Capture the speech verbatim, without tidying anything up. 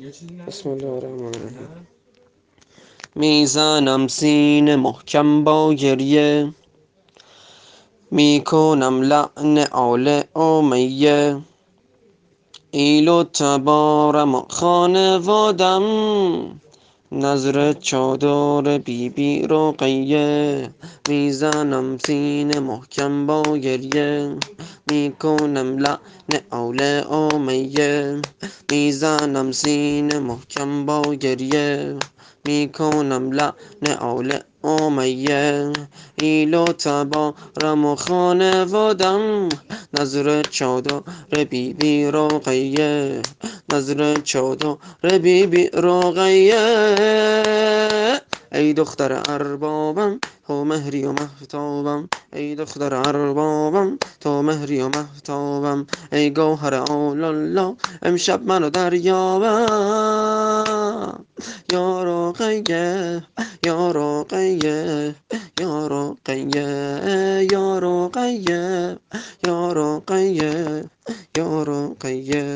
بسم الله الرحمن الرحیم. میزنم سینه محکم با گریه، میکنم لعن آل امیه. ایل و تبارم و خانوادم، نظر چادر بی بی رقیه. میزنم سینه محکم با گریه، میکنم لعن آل امیه. میزنم سینه محکم با گریه، میکنم لعن آل امیه. ایل و تبارم و خانوادم، نظر چادر بی بی رقیه. نظر چادر بی بی رقیه. ای دختر اربابم تو مهری و مهتابم، ای دختر اربابم تو مهری و مهتابم. ای گوهر آل الله امشب منو دریابم. یا رقیه یا رقیه یا رقیه یا رقیه یا رقیه یا رقیه.